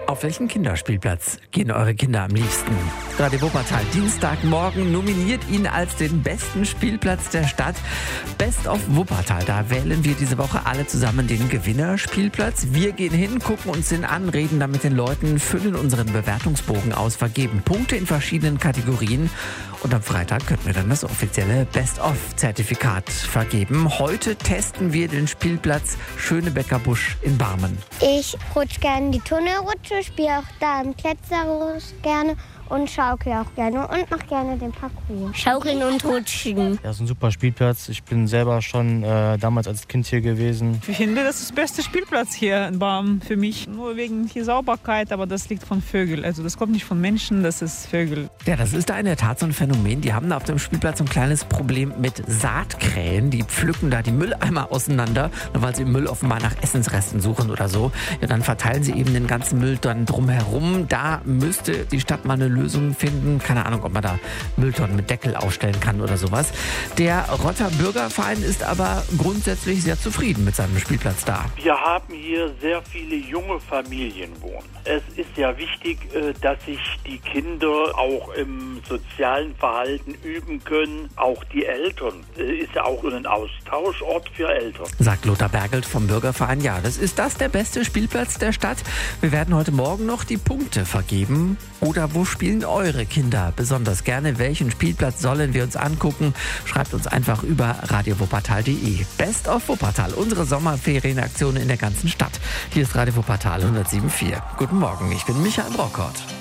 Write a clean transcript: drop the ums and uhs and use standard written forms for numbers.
Auf welchen Kinderspielplatz gehen eure Kinder am liebsten? Radio Wuppertal Dienstagmorgen nominiert ihn als den besten Spielplatz der Stadt. Best of Wuppertal, da wählen wir diese Woche alle zusammen den Gewinnerspielplatz. Wir gehen hin, gucken uns den an, reden dann mit den Leuten, füllen unseren Bewertungsbogen aus, vergeben Punkte in verschiedenen Kategorien. Und am Freitag könnten wir dann das offizielle Best-of-Zertifikat vergeben. Heute testen wir den Spielplatz Schönebecker Busch in Barmen. Ich rutsche gerne die Tunnelrutsche, spiele auch da im Klettverschluss gerne und schaukel auch gerne und mache gerne den Parcours. Schaukeln und rutschen. Ja, ist ein super Spielplatz. Ich bin selber schon damals als Kind hier gewesen. Ich finde, das ist der beste Spielplatz hier in Barmen für mich. Nur wegen hier Sauberkeit, aber das liegt von Vögeln. Also das kommt nicht von Menschen, das ist Vögel. Ja, das ist da in der Tat so ein Phänomen. Die haben da auf dem Spielplatz ein kleines Problem mit Saatkrähen. Die pflücken da die Mülleimer auseinander, weil sie im Müll offenbar nach Essensresten suchen oder so. Ja, dann verteilen sie eben den ganzen Müll dann drumherum. Da müsste die Stadt mal eine Lösung finden. Keine Ahnung, ob man da Mülltonnen mit Deckel aufstellen kann oder sowas. Der Rotter Bürgerverein ist aber grundsätzlich sehr zufrieden mit seinem Spielplatz da. Wir haben hier sehr viele junge Familien wohnen. Es ist ja wichtig, dass sich die Kinder auch im sozialen Verhalten üben können. Auch die Eltern. Ist ja auch ein Austauschort für Eltern. Sagt Lothar Bergelt vom Bürgerverein. Ja, ist das der beste Spielplatz der Stadt? Wir werden heute Morgen noch die Punkte vergeben. Oder wo spielen eure Kinder besonders gerne? Welchen Spielplatz sollen wir uns angucken? Schreibt uns einfach über radiowuppertal.de. Best of Wuppertal, unsere Sommerferienaktion in der ganzen Stadt. Hier ist Radio Wuppertal 107.4. Guten Morgen, ich bin Michael Brockert.